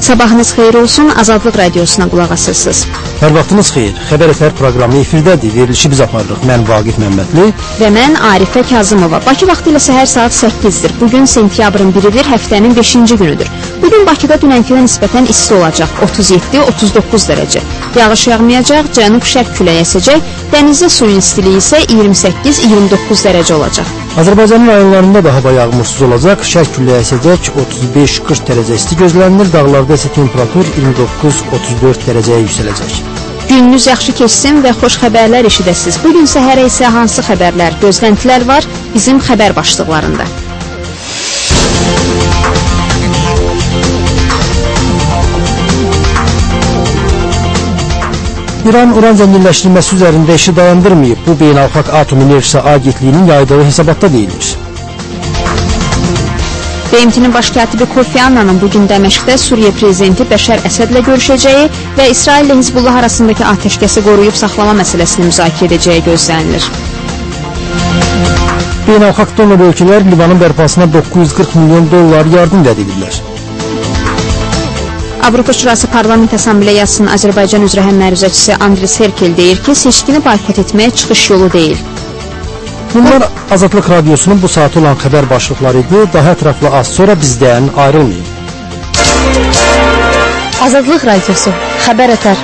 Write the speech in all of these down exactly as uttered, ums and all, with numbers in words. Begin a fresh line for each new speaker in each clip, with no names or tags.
Sabahınız xeyir olsun, Azadlıq Radiosuna qulaq asırsınız.
Hər vaxtınız xeyir, Xəbər Ətər proqramı efirdədir, verilişi biz aparırıq. Mən Vaqif Məmmədli
və mən Arifə Kazımova. Bakı vaxtı ilə səhər saat səkkizdir. Bugün sentyabrın biridir, həftənin beşinci günüdür. Bugün Bakıda dünənkinə nisbətən isti olacaq, otuz yeddi otuz doqquz dərəcə. Yağış yağmayacaq, cənub-şərq küləyi əsəcək, dənizdə suyun istiliyi isə iyirmi səkkiz iyirmi doqquz dərəcə olacaq.
Azərbaycanın rayonlarında da hava yağmursuz olacaq, şərq küləyi əsəcək, otuz beş qırx dərəcə isti gözlənilir, dağlarda isə temperatur iyirmi doqquz otuz dörd dərəcəyə yüksələcək.
Gününüz yaxşı keçsin və xoş xəbərlər eşidəsiniz. Bugün səhərə isə hansı xəbərlər, gözləntilər var bizim xəbər başlıqlarında.
İran uran zənginləşdirilməsi üzərində işi dayandırmayıb. Bu, Beynəlxalq Atom Enerjisi Agentliyinin yaydığı hesabatda deyilir.
B M T-nin baş katibi Kofi Annanın bugün Dəməşqdə Suriya prezidenti Bəşər Əsədlə görüşəcəyi və İsrail ilə Hizbullah arasındakı atəşkəsi qoruyub saxlama məsələsini müzakirə edəcəyi gözlənilir.
Beynəlxalq donor ölkələr Livanın bərpasına doqquz yüz qırx milyon dollar yardım vəd edirlər.
Avropa Şurası Parlament Assambleyasının Azərbaycan üzrə həmməruzəçisi Andris Herkel deyir ki, seçkini boykot etməyə çıxış yolu deyil.
Bunlar Azadlıq Radiosunun bu saat olan xəbər başlıqları idi. Daha ətraflı az sonra bizdən ayrılmayın.
Azadlıq Radiosu, Xəbər Ətər.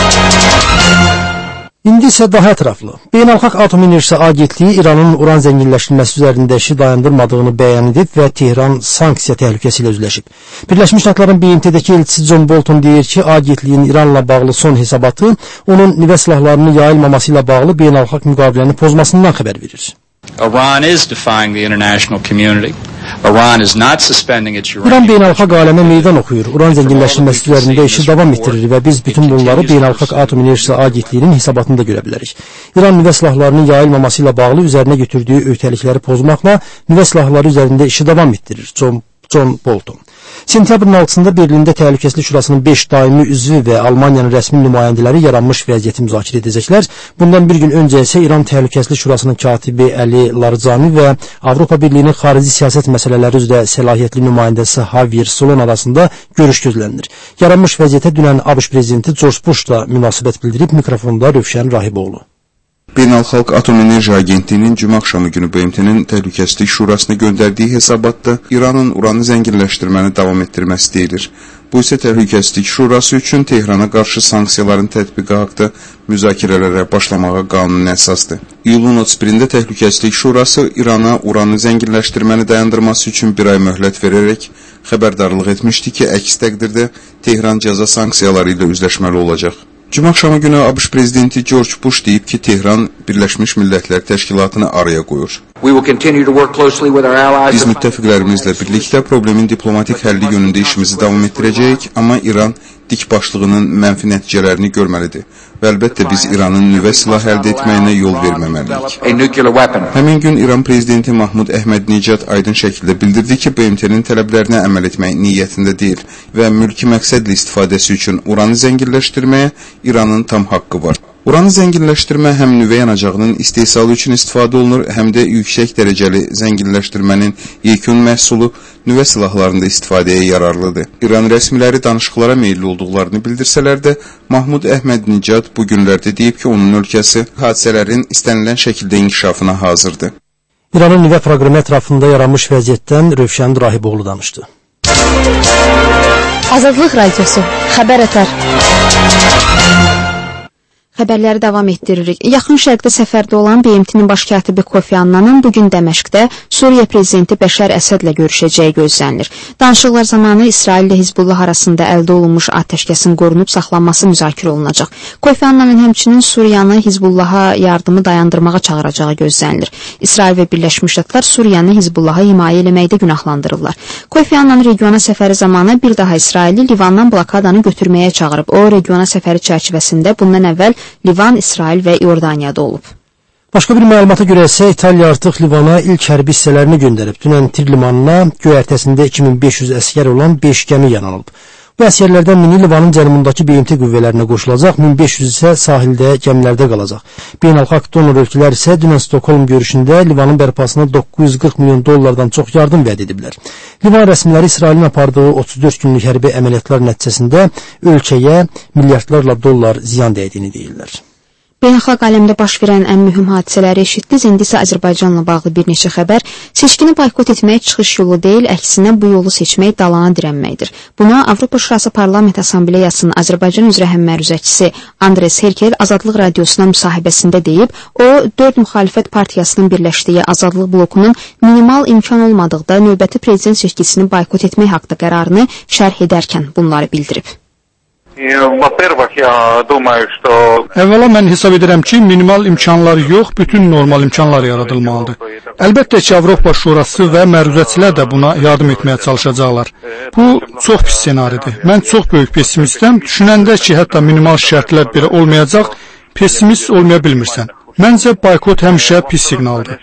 İndi isə daha ətraflı. Beynəlxalq Atom Enerjisi Agentliyi İranın uran zənginləşdirilməsi üzərində işi dayandırmadığını bəyan edib və Tehran sanksiya təhlükəsi ilə üzləşib. Birləşmiş Ştatların B M T-dəki elçisi John Bolton deyir ki, agentliyin İranla bağlı son hesabatı onun nüvə silahlarının yayılmaması ilə bağlı beynəlxalq müqaviləni pozmasından xəbər verir.
Iran is defying the international community. Iran is not suspending its uranium.
İran beynəlxalq aləmə meydan oxuyur. Uran zənginləşdirilməsi üzərində işi davam etdirir və biz bütün bunları Beynəlxalq Atom Enerjisi Agentliyinin hesabatında görə bilərik. İran nüvə silahlarının yayılmaması ilə bağlı üzərinə götürdüyü öhdəlikləri pozmaqla nüvə silahları üzərində işi davam etdirir. John, John Bolton. Sentyabrın altısında Berlində Təhlükəsizlik Şurasının beş daimi üzvü və Almaniyanın rəsmi nümayəndələri yaranmış vəziyyəti müzakirə edəcəklər. Bundan bir gün öncə isə İran Təhlükəsizlik Şurasının katibi Əli Larijani və Avropa Birliyinin xarici siyasət məsələləri üzrə səlahiyyətli nümayəndəsi Javier Solon arasında görüş gözlənilir. Yaranmış vəziyyətə dünən ABŞ prezidenti George Bush da münasibət bildirib, mikrofonda Rövşən Rahiboğlu.
Beynəlxalq Atom Enerji Agentliyinin cümə axşamı günü B M T-nin Təhlükəsizlik Şurasına göndərdiyi hesabatda İranın uranı zənginləşdirməni davam etdirməsi deyilir. Bu isə Təhlükəsizlik Şurası üçün Tehrana qarşı sanksiyaların tətbiqi haqda müzakirələrə başlamağa qanuni əsasdır. İyulun otuz birində Təhlükəsizlik Şurası İrana uranı zənginləşdirməni dayandırması üçün bir ay möhlət verərək xəbərdarlıq etmişdi ki, əks təqdirdə Tehran cəza sanksiyaları ilə üzləşməli olacaq. Cümə axşamı günü ABŞ prezidenti George Bush deyib ki, Tehran Birləşmiş Millətlər Təşkilatını araya qoyur. Biz müttəfiqlərimizlə birlikdə problemin diplomatik həlli yönündə işimizi davam etdirəcəyik, amma İran dik başlığının mənfi nəticələrini görməlidir və əlbəttə biz İranın nüvə silah əldə etməyinə yol verməməliyik. Həmin gün İran prezidenti Mahmud Əhmədinecad aydın şəkildə bildirdi ki, B M T-nin tələblərinə əməl etmək niyyətində deyil və mülki məqsədlə istifadəsi üçün uranı zənginləşdirməyə İranın tam haqqı var. Uranı zənginləşdirmə həm nüvə yanacağının istehsalı üçün istifadə olunur, həm də yüksək dərəcəli zənginləşdirmənin yekun məhsulu nüvə silahlarında istifadəyə yararlıdır. İran rəsmiləri danışıqlara meyilli olduqlarını bildirsələr də, Mahmud Əhmədinecad bu günlərdə deyib ki, onun ölkəsi hadisələrin istənilən şəkildə inkişafına hazırdır.
İranın nüvə proqramı ətrafında yaranmış vəziyyətdən Rövşən Rahiboğlu danışdı.
Azadlıq Radiosu, Xəbər Ətər. Xəbərləri davam etdiririk. Yaxın Şərqdə səfərdə olan B M T-nin baş katibi Kofi Annanın bugün Dəməşqdə Suriya prezidenti Bəşər Əsədlə görüşəcəyi gözlənilir. Danışıqlar zamanı İsrail ilə Hizbullah arasında əldə olunmuş atəşkəsin qorunub saxlanması müzakirə olunacaq. Kofi Annanın həmçinin Suriyanı Hizbullaha yardımı dayandırmağa çağıracağı gözlənilir. İsrail və Birləşmiş Ştatlar Suriyanı Hizbullaha himayə eləməkdə günahlandırırlar. Kofi Annan regiona səfəri zamanı bir daha İsraili Livandan blokadanı götürməyə çağırıb. O, regiona səfəri çərçivəsində bundan əvvəl Livan, İsrail və İordaniyada olub.
Başqa bir məlumata görə isə İtaliya artıq Livana ilk hərbi hissələrini göndərib. Dünən Tir limanına göyərtəsində iki min beş yüz əsgər olan beş gəmi yanılıb. Bu əsgərlərdən mini Livanın cənubundakı B M T qüvvələrinə qoşulacaq, min beş yüz isə sahildə gəmilərdə qalacaq. Beynəlxalq donor ölkələr isə dünən Stokholm görüşündə Livanın bərpasına doqquz yüz qırx milyon dollardan çox yardım vəd ediblər. Livan rəsmiləri İsrailin apardığı otuz dörd günlük hərbi əməliyyatlar nəticəsində ölkəyə milyardlarla dollar ziyan dəydiyini deyirlər.
Beynəlxalq aləmdə baş verən ən mühüm hadisələri eşitdiniz. İndi isə Azərbaycanla bağlı bir neçə xəbər. Seçkini boykot etmək çıxış yolu deyil, əksinə bu yolu seçmək dalana dirənməkdir. Buna Avropa Şurası Parlament Assambleyasının Azərbaycan üzrə həmməruzəçisi Andres Herkel Azadlıq Radiosuna müsahibəsində deyib, o, dörd müxalifət partiyasının birləşdiyi Azadlıq blokunun minimal imkan olmadıqda növbəti prezident seçkisini boykot etmək haqqında qərarını şərh edərkən bunları bildirib.
Əvvəla mən hesab edirəm ki, minimal imkanlar yox, bütün normal imkanlar yaradılmalıdır. Əlbəttə ki, Avropa Şurası və məruzəçilər də buna yardım etməyə çalışacaqlar. Bu, çox pis ssenaridir. Mən çox böyük pessimistəm. Düşünəndə ki, hətta minimal şərtlər belə olmayacaq, pessimist olmaya bilmirsən. Məncə, boykot həmişə pis siqnaldır.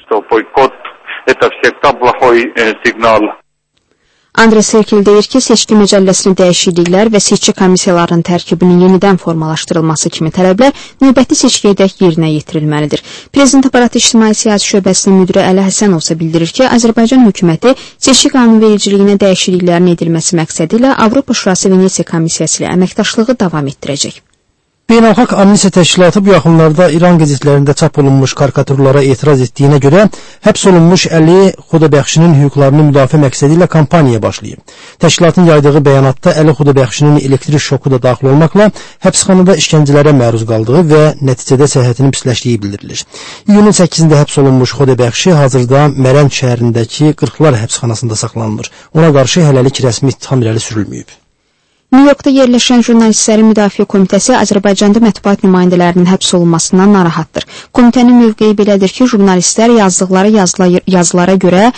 Andres Herkel deyir ki, seçki məcəlləsini dəyişikliklər və seçki komissiyalarının tərkibinin yenidən formalaşdırılması kimi tələblər növbəti seçkiyədək yerinə yetirilməlidir. Prezident Aparatı İctimai Siyasi Şöbəsinin müdiri Əli Həsənov isə bildirir ki, Azərbaycan hökuməti seçki qanunvericiliyinə dəyişikliklərin edilməsi məqsədi ilə Avropa Şurası Venesiya Komissiyası ilə əməkdaşlığı davam etdirəcək.
Beynəlxalq Amnistiya Təşkilatı bu yaxınlarda İran qəzetlərində çap olunmuş karikaturlara etiraz etdiyinə görə həbs olunmuş Əli Xudabəxşinin hüquqlarını müdafiə məqsədi ilə kampaniya başlayıb. Təşkilatın yaydığı bəyanatda Əli Xudabəxşinin elektrik şoku da daxil olmaqla həbsxanada işgəncələrə məruz qaldığı və nəticədə səhhətinin pisləşdiyi bildirilir. İyunun səkkizində həbs olunmuş Xudabəxşi hazırda Mərənd şəhərindəki qırxlar həbsxanasında saxlanılır. Ona qarşı hələlik rəsmi ittiham irəli sürülməyib.
New Yorkda yerləşən Jurnalistlərin Müdafiə Komitəsi Azərbaycanda mətbuat nümayəndələrinin həbs olunmasından narahatdır. Komitənin mövqeyi belədir ki, jurnalistlər yazdıqları yazılara görə